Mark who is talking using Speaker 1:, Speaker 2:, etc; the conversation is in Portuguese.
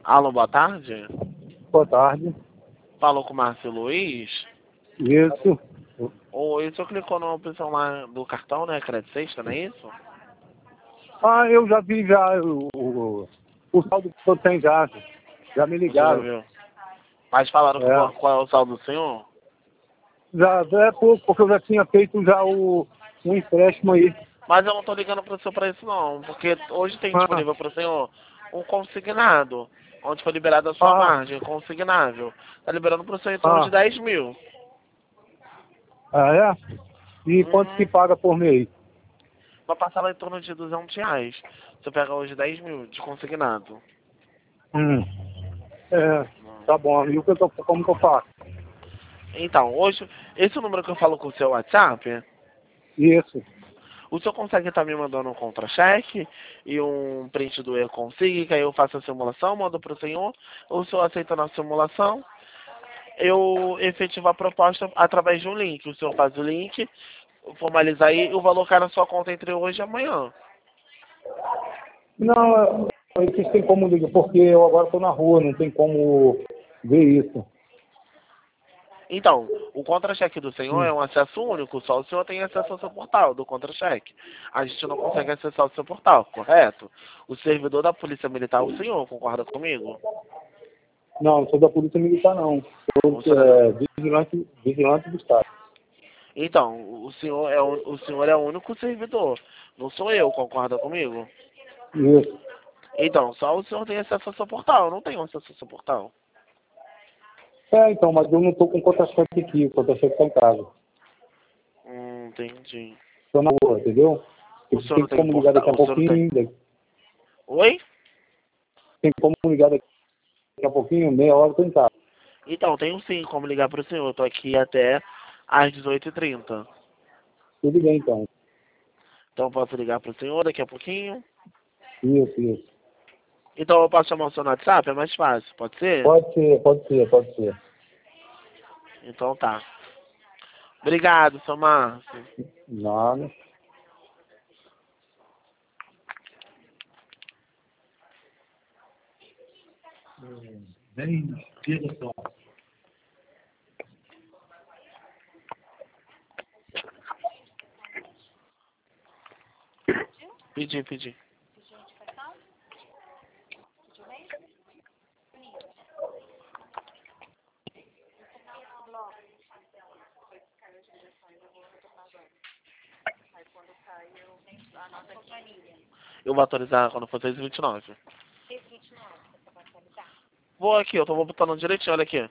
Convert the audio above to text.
Speaker 1: Alô, boa tarde.
Speaker 2: Boa tarde.
Speaker 1: Falou com o Márcio Luiz.
Speaker 2: Isso.
Speaker 1: Ou isso clicou na opção lá do cartão, né? Crédito sexta, não é isso?
Speaker 2: Ah, eu já vi já o saldo que eu tenho já. Já me
Speaker 1: Você já
Speaker 2: ligaram.
Speaker 1: viu? Mas falaram qual é o saldo do senhor?
Speaker 2: Já é pouco, porque eu já tinha feito já um empréstimo aí.
Speaker 1: Mas eu não tô ligando pro senhor pra isso não, porque hoje tem
Speaker 2: Ah,
Speaker 1: disponível pro senhor um consignado, onde foi liberada a sua margem, consignável. Tá liberando pro senhor em torno de 10 mil.
Speaker 2: é? E quanto que paga por mês?
Speaker 1: Vai passar lá em torno de R$ 200. Você pega hoje 10 mil de consignado.
Speaker 2: É, tá bom. E como que eu faço?
Speaker 1: Então, hoje, esse número que eu falo com o seu WhatsApp,
Speaker 2: Isso.
Speaker 1: o senhor consegue estar me mandando um contra-cheque e um print do e-consig, que aí eu faço a simulação, mando para o senhor, o senhor aceita na simulação, eu efetivo a proposta através de um link. O senhor faz o link, formaliza aí e o valor cai na sua conta entre hoje e amanhã.
Speaker 2: Não, isso tem como ligar, porque eu agora estou na rua, não tem como ver isso.
Speaker 1: Então, o contra-cheque do senhor é um acesso único, só o senhor tem acesso ao seu portal do contra-cheque. A gente não consegue acessar o seu portal, correto? O servidor da Polícia Militar é o senhor, concorda comigo?
Speaker 2: Não, sou da Polícia Militar não. Sou vigilante do Estado.
Speaker 1: Então, o senhor é o único servidor, não sou eu, concorda comigo?
Speaker 2: Isso.
Speaker 1: Então, só o senhor tem acesso ao seu portal, eu não tenho acesso ao seu portal.
Speaker 2: Então, mas eu não estou com contra-cheque aqui, o contra-cheque está em casa.
Speaker 1: Entendi.
Speaker 2: Estou na rua, entendeu?
Speaker 1: O senhor
Speaker 2: Tem
Speaker 1: não tem
Speaker 2: como ligar daqui
Speaker 1: portal,
Speaker 2: a
Speaker 1: o senhor não tem...
Speaker 2: pouquinho,
Speaker 1: Oi?
Speaker 2: tem como ligar daqui a pouquinho, meia hora eu estou em casa.
Speaker 1: Então, tenho sim como ligar para o senhor, eu tô aqui até às 18h30.
Speaker 2: Tudo bem, então.
Speaker 1: Então, eu posso ligar para o senhor daqui a pouquinho?
Speaker 2: Isso.
Speaker 1: Então, eu posso chamar o senhor no WhatsApp? É mais fácil, pode ser?
Speaker 2: Pode ser.
Speaker 1: Então, tá. Obrigado, seu Márcio.
Speaker 2: Nada. Bem, direção.
Speaker 1: Pedi. Eu vou atualizar quando for 6h29. Vou aqui, vou botando direitinho, olha aqui.